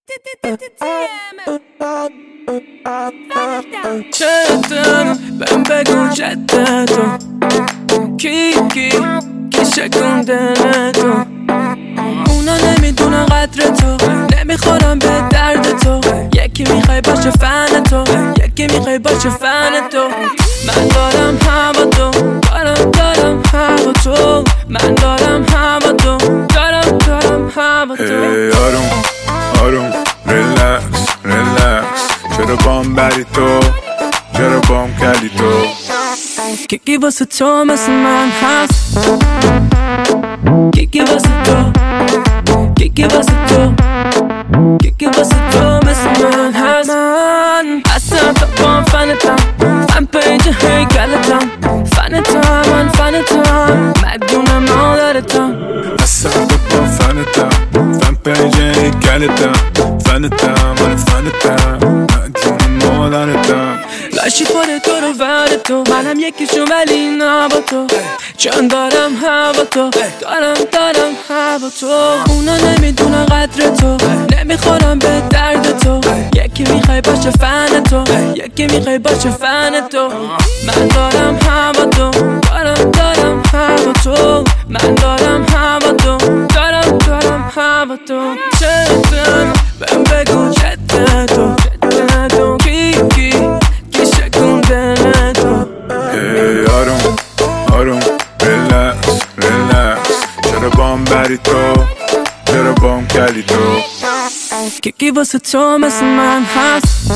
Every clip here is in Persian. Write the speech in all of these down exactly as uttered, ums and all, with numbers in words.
چطور بهم بگو جدتو کی کی کی شکونده تو اونا نمیدونن قدر تو نمیخورم به درد تو یکی میخوای باشه فن تو یکی میخوای باشه فن تو من دارم هوا تو دارم دارم هوا تو من دارم هوا تو دارم دارم هوا تو ای آروم آروم ریلکس ریلکس چرا بام بری تو چرا بام کلی تو کیکی واسه تو مثل من هست کیکی واسه تو کیکی واسه تو کیکی واسه تو مثل من هست من اصلا تا بام فنتم من پنج هیکلتم فنتم من فنتم مدیون مادرتم اصلا تا بام فنتم فن پنج هیکلتم فنتم من فنتم مدیون مادرتم لاشی پاره تو رو ور تو منم یکیشون ولی نه با تو چون دارم هوا تو دارم دارم هوا تو اونا نمیدونن قدر تو نمیخورم به درد تو یکی میخوای باشه فن تو یکی میخوای باشه فن تو من دارم هوا تو دارم دارم هوا تو من دارم هوا تو دارم دارم هوا تو چطور بهم بگو جدتو جدتو کی کی کی شکونده تو ای آروم آروم ریلکس ریلکس چرا بام بری تو چرا بام کلی تو کیکی واسه تو مثل من هست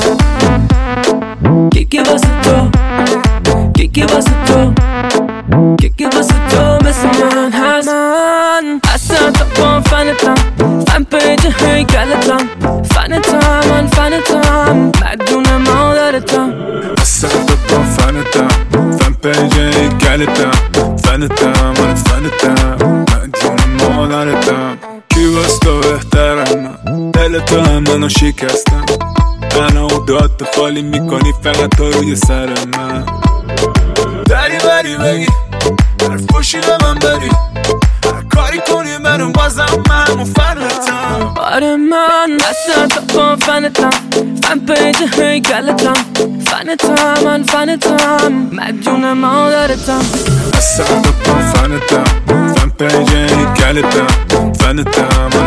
کیکی واسه تو کیکی واسه تو کیکی واسه تو مثل من هست من اصلا تا بام فنتم فن پنج هیکلتم فنتم من فنتم مدیون مادرتم اصلا تا بام فنتم فن پنج هیکلتم فنتم من فنتم مدیون مادرتم کی واس تو بهترم دل تو هم منو شکستم منو داد تو خالی میکنی فقط تو روی سر من دری بری بگی حرف پوشی به من بری هر کاری کنی منو بازم من مفرتم آره من اصلا تا بام فنتم فن پنج هیکلتم فنتم من فنتم مدیون مادرتم اصلا تا بام فنتم فن پنج هیکلتم فنتم